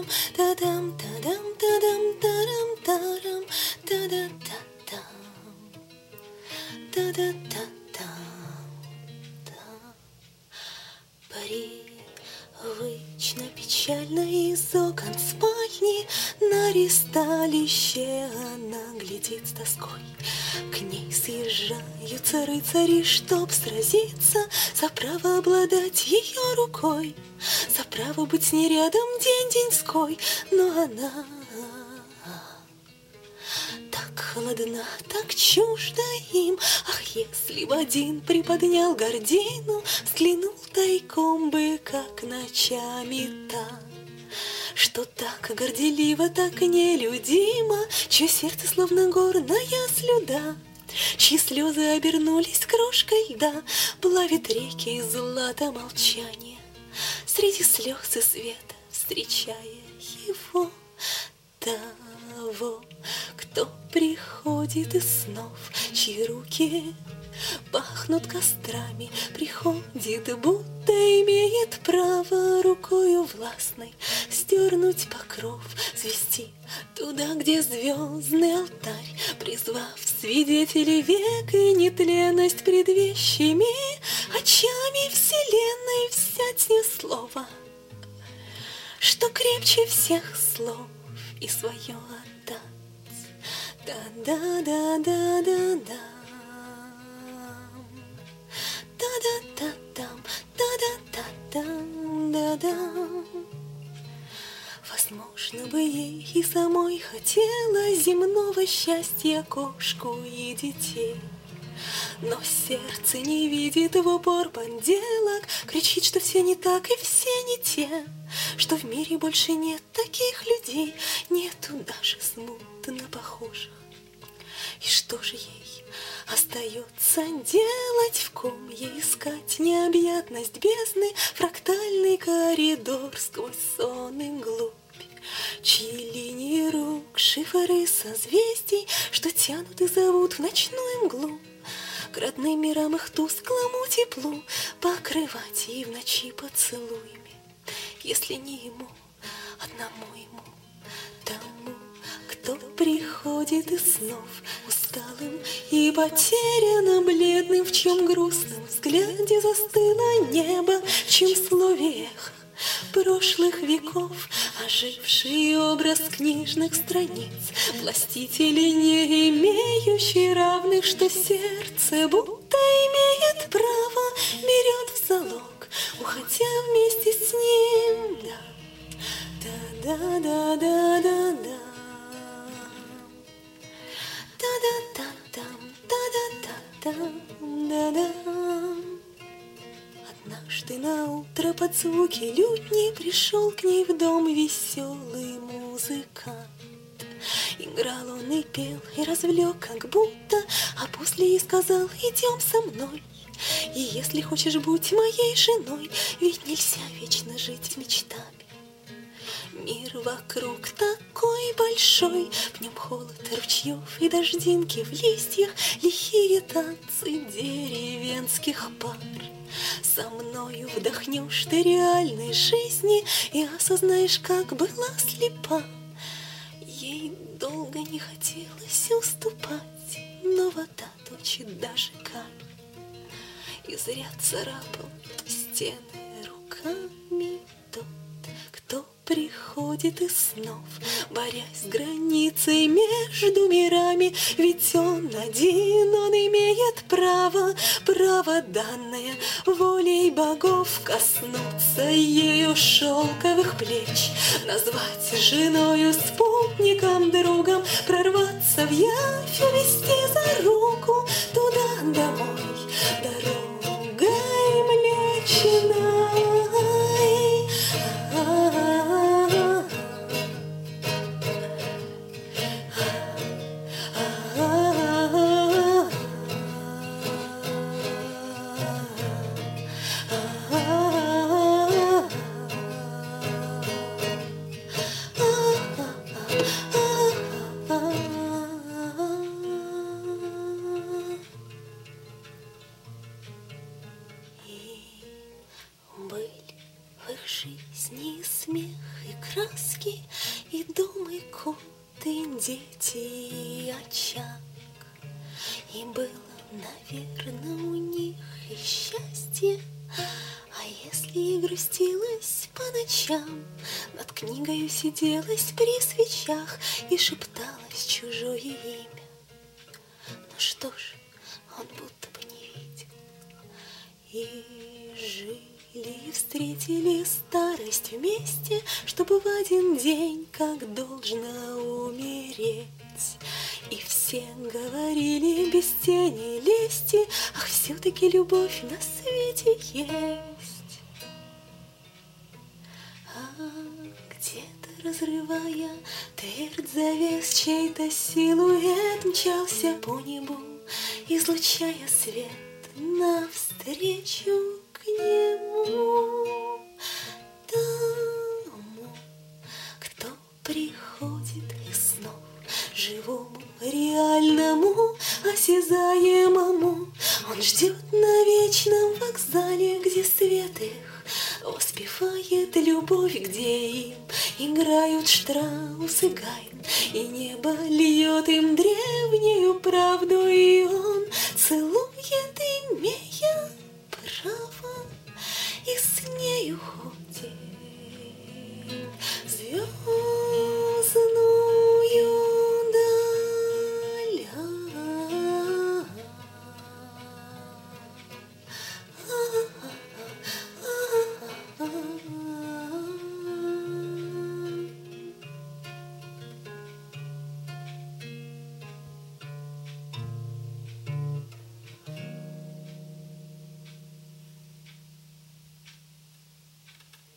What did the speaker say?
та-дам, та-дам, та-дам, тарам, тарам, та-да-та-там, та-да-та-там, та. Привычно печально из окон спальни на ристалище она глядит с тоской. К ней съезжаются рыцари, чтоб сразиться за право обладать ее рукой, за право быть с ней рядом день-деньской. Но она так холодна, так чужда им. Ах, если бы один приподнял гордину, взглянул тайком бы, как ночами та, что так горделиво, так нелюдимо, чье сердце словно горная слюда, чьи слезы обернулись крошкой льда, плавит реки злато молчание, среди слез и света встречая его, того, кто приходит из снов, чьи руки пахнут кострами, приходит, будто имеет право рукою властной стернуть покров, свести туда, где звездный алтарь, призвав свидетелей века и нетленность пред вещами, очами вселенной взять с нее слово, что крепче всех слов, и свое отдать. Да-да-да-да-да-да. Да-да-да-дам, да-да-да-дам, да-дам. Возможно бы ей и самой хотелось земного счастья, кошку и детей, но сердце не видит в упор подделок, кричит, что все не так и все не те, что в мире больше нет таких людей, нету даже смутно похожих. И что же ей остается делать, в ком ей искать необъятность бездны, фрактальный коридор сквозь сон и глубь, чьи линии рук, шифры созвездий, что тянут и зовут в ночную мглу, к родным мирам их тусклому теплу, покрывать и в ночи поцелуями, если не ему, одному ему, тому, кто приходит из снов усталым и потерянно бледным, в чьем грустном взгляде застыло небо, в чьем слове эхо прошлых веков, оживший образ книжных страниц, властители, не имеющие равных, что сердце будто имеет право, берет в залог, уходя вместе с ним. Да-да-да-да-да-да. Да-да-да-дам, да-да-да-дам, да-дам. Однажды наутро под звуки лютни пришел к ней в дом веселый музыкант. Играл он и пел, и развлек как будто, а после и сказал: идем со мной. И если хочешь, будь моей женой, ведь нельзя вечно жить мечтами. Мир вокруг такой большой, в нем холод ручьев и дождинки в листьях, лихие танцы деревенских пар. Со мною вдохнешь ты реальной жизни и осознаешь, как была слепа. Ей долго не хотелось уступать, но вода точит даже камень, и зря царапал стены руками тот, кто приходит из снов, борясь с границей между мирами. Ведь он один, он имеет право, право данное волей богов, коснуться ею шелковых плеч, назвать женою, спутником, другом, прорваться в явь, увести за руку туда домой, дорогой млечной. краски, и дом, и кот, и дети, и очаг. И было, наверное, у них и счастье. А если и грустилась по ночам, над книгою сиделась при свечах и шепталась чужое имя. Ну что ж, он будто бы не видел. И жили, и встретили старость вместе, чтобы в один день, как должно, умереть. И все говорили без тени лести: ах, все-таки любовь на свете есть. А где-то, разрывая твердь завес, чей-то силуэт мчался по небу, излучая свет навстречу к нему. Тому, кто приходит из снов, живому, реальному, осязаемому, он ждет на вечном вокзале, где свет их воспевает любовь, где им играют Штраус и Гайн, и небо льет им древнюю правду